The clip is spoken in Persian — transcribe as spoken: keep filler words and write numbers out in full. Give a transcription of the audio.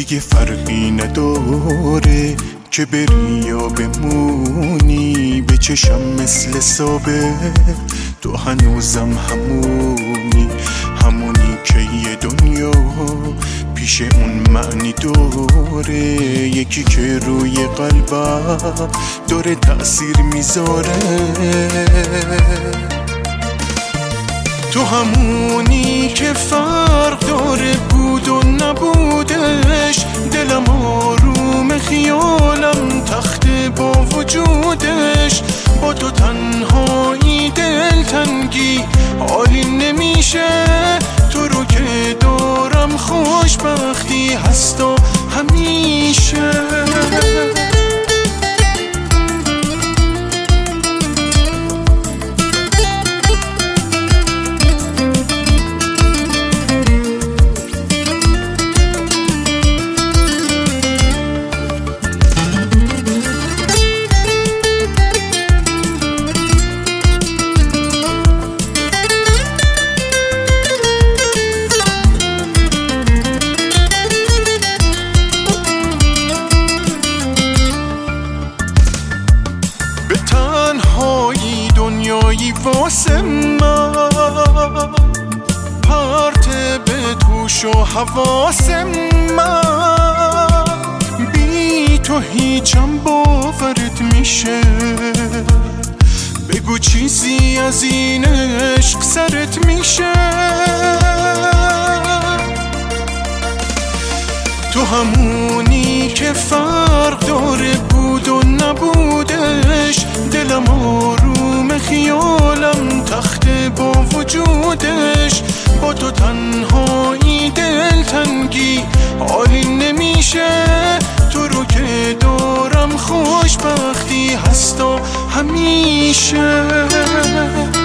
دیگه فرقی نداره که بری یا بمونی، به چشم مثل ثابت تو هنوزم همونی، همونی که یه دنیا پیش اون معنی داره، یکی که روی قلبم داره تأثیر میذاره. تو همونی که فرق داره بود و نبودش، دلم آروم خیالم تخته با وجودش، با تو تنهایی دلتنگی حالی نمیشه، تو رو که دارم خوشبختی هست و همیشه. تنهایی دنیایی واسه من، پرت به توش و حواس من، بی تو هیچم باورت میشه، بگو چیزی از این عشق سرت میشه. تو همونی که فرق داره بود و نبودش، دلم آروم خیالم تخته با وجودش، با تو تنهایی دلتنگی حالی نمیشه، تو رو که دارم خوشبختی هست و همیشه.